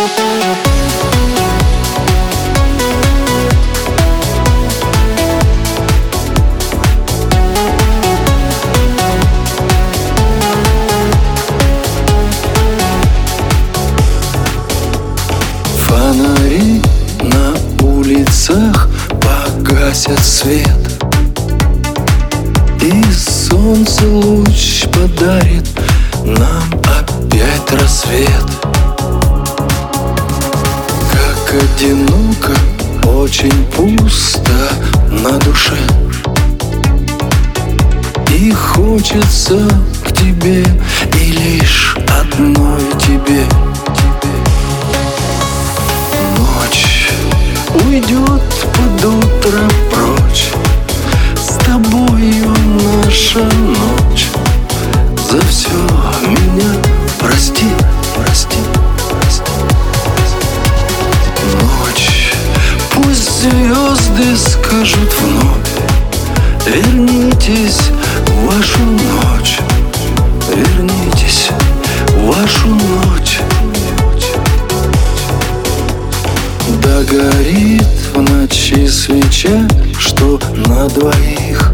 Фонари на улицах погасят свет, и солнце луч подарит нам опять рассвет. Как одиноко, очень пусто на душе, и хочется к тебе, и лишь одной тебе. Ночь уйдет под утро прочь, с тобою наша ночь. За все меня прости, прости, прости. Ночь, пусть звезды скажут вновь: вернитесь в вашу ночь, вернитесь в вашу ночь. Да горит в ночи свеча, что на двоих,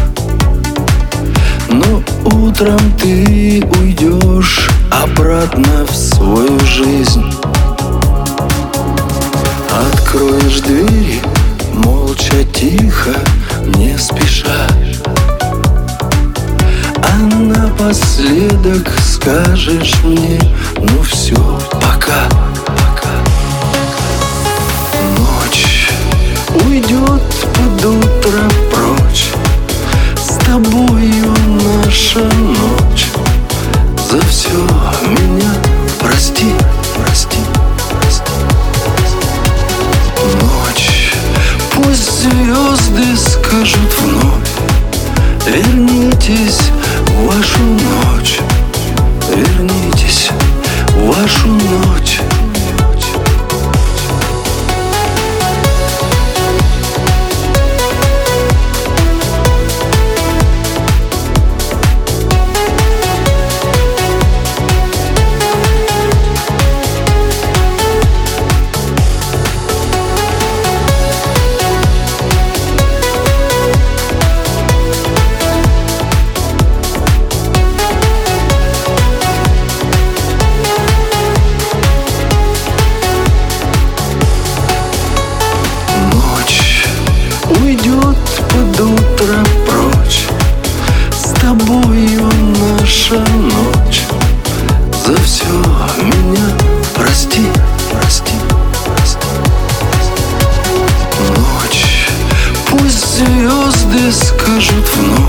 но утром ты уйдешь обратно в свою жизнь. Откроешь двери молча, тихо, не спеша, а напоследок скажешь мне: ну все, пока. Ночь уйдет под утро прочь, с тобою наша ночь. За все меня прости, прости, прости. Ночь, пусть звезды скажут вновь: вернитесь в вашу ночь, вернитесь в вашу ночь. Уйдет под утро прочь, с тобою наша ночь. За все меня прости, прости, прости. Ночь, пусть звезды скажут вновь: